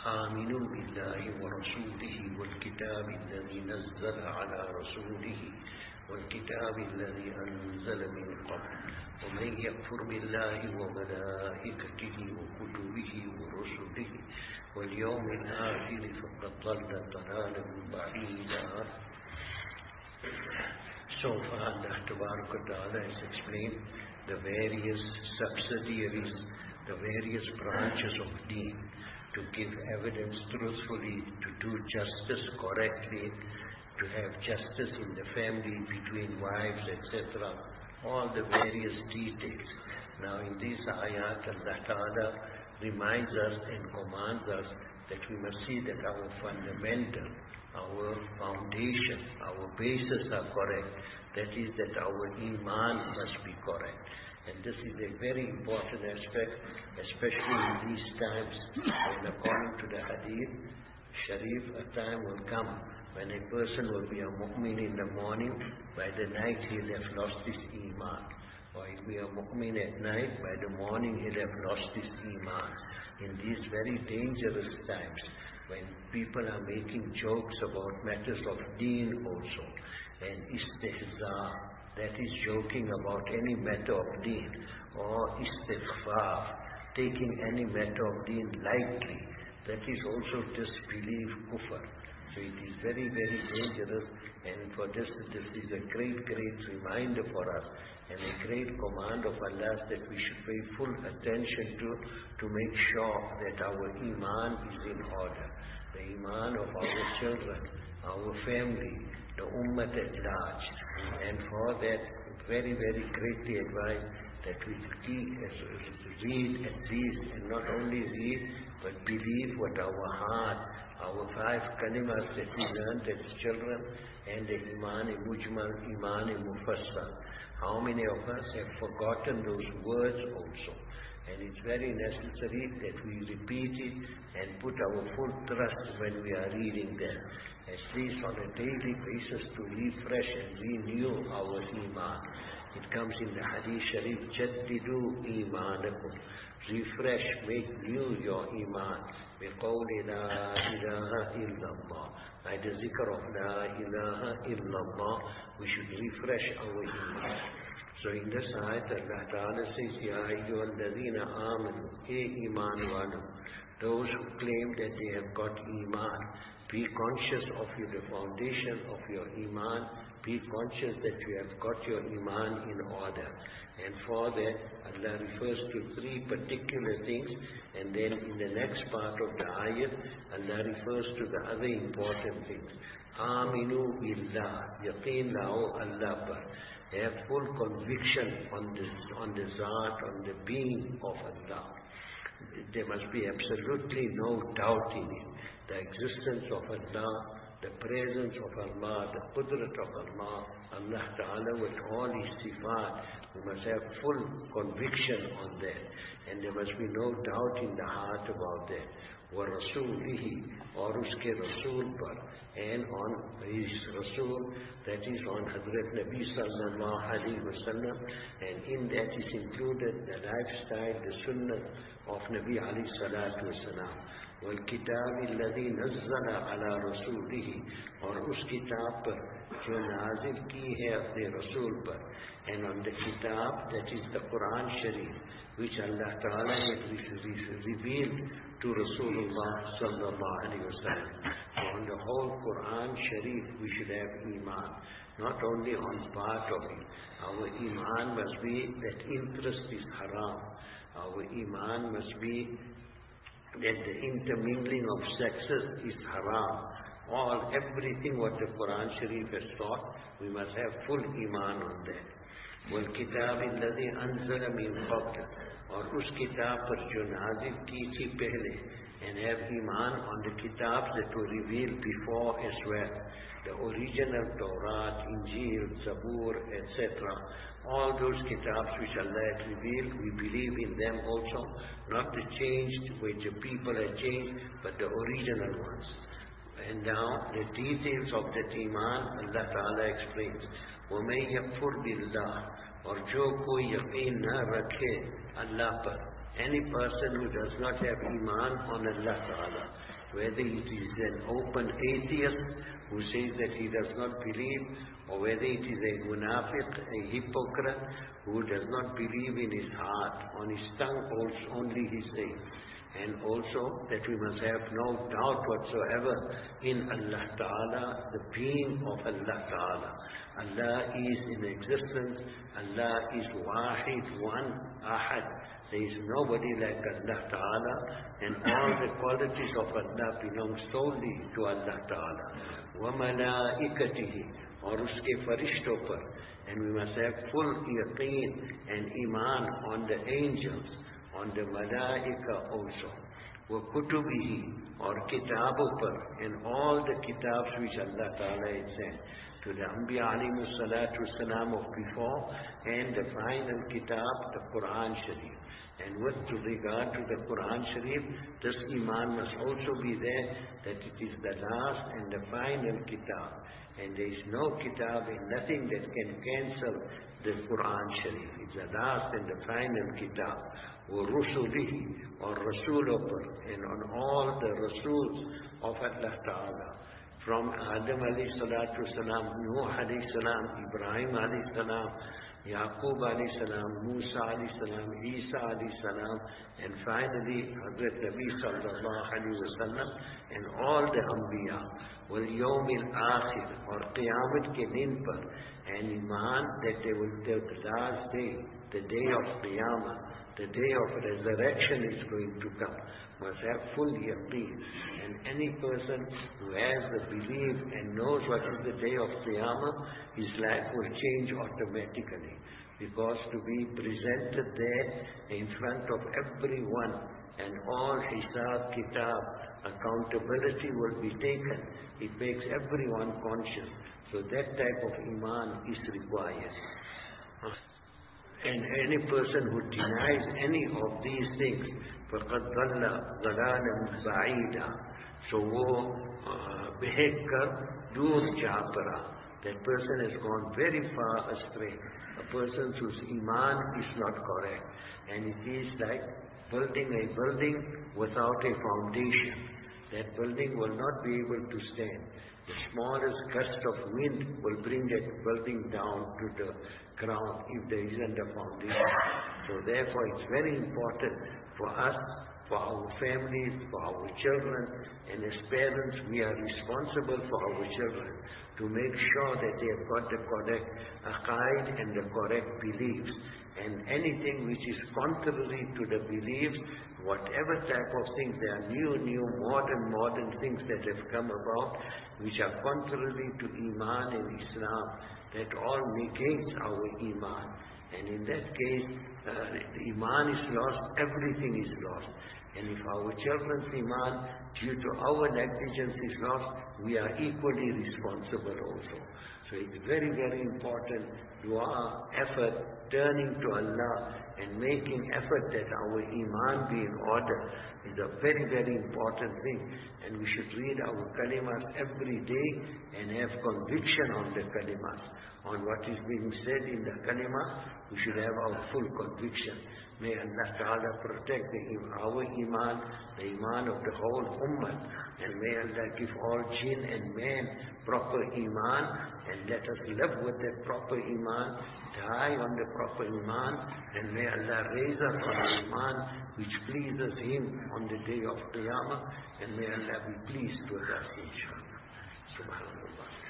آمنوا بالله ورسوله والكتاب الذي نزل على رسوله والكتاب الذي أنزل من قبل ومن يكفر بالله وملائكته وكتبه ورسله واليوم الآخر فقد ضل ضلالا بعيدا. So far Allah Tabaraka Ta'ala has explained the various subsidiaries, the various branches of deen, to give evidence truthfully, to do justice correctly, to have justice in the family between wives, etc. All the various details. Now in these ayat, Allah Ta'ala reminds us and commands us that we must see that our fundamental, our foundation, our bases are correct. That is, that our iman must be correct. And this is a very important aspect, especially in these times when, according to the Hadith Sharif, a time will come when a person will be a mu'min in the morning, by the night he'll have lost his iman. Or he'll be a mu'min at night, by the morning he'll have lost his iman. In these very dangerous times, when people are making jokes about matters of deen also, and istihza, that is joking about any matter of deen, or istighfar, taking any matter of deen lightly, that is also disbelief, kufr. So it is very, very dangerous, and for this is a great, great reminder for us, and a great command of Allah that we should pay full attention to make sure that our iman is in order. The iman of our children, our family, the ummah at large. And for that, very, very greatly advise that we read at least, and not only read, but believe what our heart, our 5 kalimas that we learned as children, and the iman mujmal, iman mufassal. How many of us have forgotten those words also? And it's very necessary that we repeat it and put our full trust when we are reading them, at least on a daily basis, to refresh and renew our iman. It comes in the Hadith Sharif, Jaddidu imanakum. Refresh, make new your iman. بِقَوْلِ لَا إِلَهَ إِلَّا اللَّهِ. By the zikr of La ilaha illallah, we should refresh our iman. So in this ayat, Allah Ta'ala says, Ya ayyuhal ladhina amanu, iman wanu. Those who claim that they have got iman, be conscious of the foundation of your iman. Be conscious that you have got your iman in order. And for that, Allah refers to 3 particular things. And then in the next part of the ayat, Allah refers to the other important things. Aminu billah, yaqeen lao Allah par. Have full conviction on the zat, on the being of Allah. There must be absolutely no doubt in it. The existence of Allah, the presence of Allah, the qudrat of Allah, Allah Ta'ala with all His sifat, we must have full conviction on that. And there must be no doubt in the heart about that. وَرَسُولِهِ, or uske Rasul par, and on his Rasul, that is on Hazrat Nabi Sallallahu Alaihi Wasallam, and in that is included the lifestyle, the sunnah of Nabi Alayhi Salatu Wasalam. وَالْكِتَابِ الَّذِي نَزَّلَ عَلَى رَسُولِهِ, और उस किताब पर जो नाजिल की है अपने रसूल पर, and on the kitab, that is the Quran Sharif, which Allah Ta'ala had revealed to Rasulullah Sallallahu Alaihi Wasallam. So on the whole Quran Sharif we should have iman, not only on part of it. Our iman must be that interest is haram. Our iman must be that the intermingling of sexes is haram. Everything what the Quran Sharif has taught, we must have full iman on that. وَالْكِتَابِ الَّذِي أَنزَلَ مِنْ قَبْلِ, और उस किताब पर जो नाजिल की थी पहले, and have iman on the kitabs that were revealed before as well. The original Torah, Injil, Zabur, etc. All those kitabs which Allah had revealed, we believe in them also, not the changed, which the people had changed, but the original ones. And now the details of that iman, Allah Ta'ala explains. وَمَنْ يَكْفُرْ بِاللَّهِ, और जो कोई यकीन न रखे अल्लाह पर, Any person who does not have iman on Allah Ta'ala, whether it is an open atheist who says that he does not believe, or whether it is a munafiq, a hypocrite who does not believe in his heart, on his tongue only he says. And also that we must have no doubt whatsoever in Allah Ta'ala, the being of Allah Ta'ala. Allah is in existence, Allah is Wahid, one, Ahad. There is nobody like Allah Ta'ala, and all the qualities of Allah belong solely to Allah Ta'ala. وَمَلَائِكَتِهِ, or uske farishto par. And we must have full yaqeen and iman on the angels, on the malaika also. وَكُتُبِهِ, or kitabu par, and all the kitabs which Allah Ta'ala had sent to the Anbiya alayhimu salatu wasalam of before, and the final kitab, the Quran Sharif. And with regard to the Quran Sharif, this iman must also be there, that it is the last and the final kitab. And there is no kitab and nothing that can cancel the Quran Sharif. It's the last and the final kitab. وَرُسُلِهِ, or Rasul, and on all the Rasuls of Allah Ta'ala. From Adam alayhi salatu wasalam, Nuh alayhi salam, Ibrahim alayhi salam, Yaqub alayhi salam, Musa alayhi salam, Isa alayhi salam, and finally Hazrat Nabi sallallahu alayhi wa sallam, and all the Anbiya. Wal Yawmil Akhir, or Qiyamat ke din par, and iman that they will tell the last day, the day of Qiyamah, the day of resurrection is going to come. Must have full yaqeen. And any person who has the belief and knows what is the day of Qiyamah, his life will change automatically. Because to be presented there in front of everyone, and all hisab, kitab, accountability will be taken. It makes everyone conscious. So that type of iman is required. And any person who denies any of these things, فَقَدْ ضَلَّ ضَلَالًا بَعِيدًا, so wo behek kar dur ja para. That person has gone very far astray. A person whose iman is not correct. And it is like building a building without a foundation. That building will not be able to stand. The smallest gust of wind will bring that building down to the ground if there isn't a foundation. So therefore it's very important for us, for our families, for our children, and as parents we are responsible for our children to make sure that they have got the correct aqaid and the correct beliefs. And anything which is contrary to the beliefs, whatever type of things, there are new modern things that have come about which are contrary to Iman and Islam, that all negates our Iman. And in that case, the Iman is lost, everything is lost. And if our children's Iman, due to our negligence, is lost, we are equally responsible also. So it's very, very important, dua, effort, turning to Allah and making effort that our Iman be in order is a very, very important thing. And we should read our kalimas every day and have conviction on the kalimas. On what is being said in the kalimah, we should have our full conviction. May Allah Ta'ala protect our Iman, the Iman of the whole Ummah. And may Allah give all jinn and man proper Iman, and let us live with that proper Iman, die on the proper Iman, and may Allah raise us on the Iman which pleases Him on the day of Qiyamah, and may Allah be pleased with us, inshallah. Subhanallah.